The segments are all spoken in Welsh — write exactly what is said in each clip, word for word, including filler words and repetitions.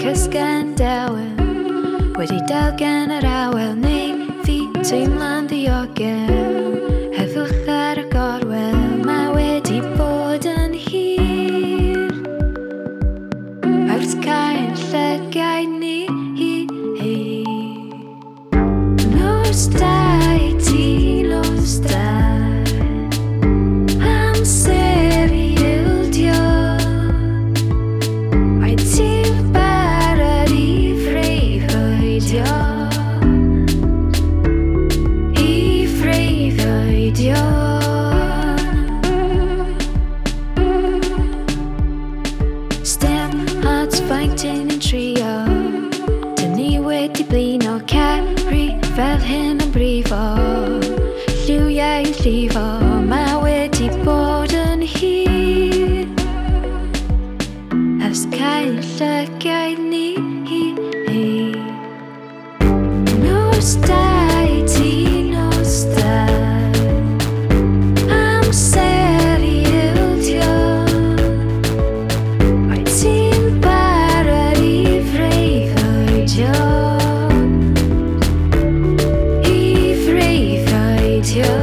cysgan dewel wedi dalgen yr awel neu fi teimlo'n ddiogel heddwch ar y gorwel mae wedi bod yn hir wrth cael llygau ni hi hi nos da i ti nos da amser i ildio ai ti'n barod i freuddwydio i freuddwydio Stem hearts fighting in trio dyn ni wedi blino ceri fel hyn yn brifo lliwiau llifo mae wedi bod yn hir ers cael llygau ni hi hi nos da i ti nos da amser i ildio ai ti'n barod i freuddwydio i freuddwydio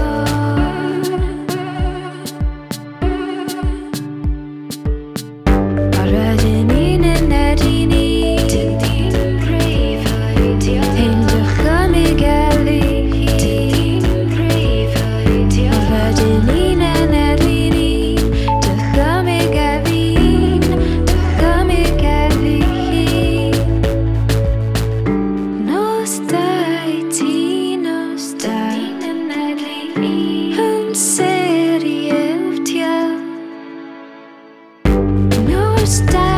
Ar ydyn ni'n ynedu ni Ti'n freuddwydio Ein dychymyg eli Ti'n freuddwydio Ar ydyn ni'n ynedu ni Dychymyg eli'n Dychymyg eli Nos da i ti nos da Amser i ildio Nos da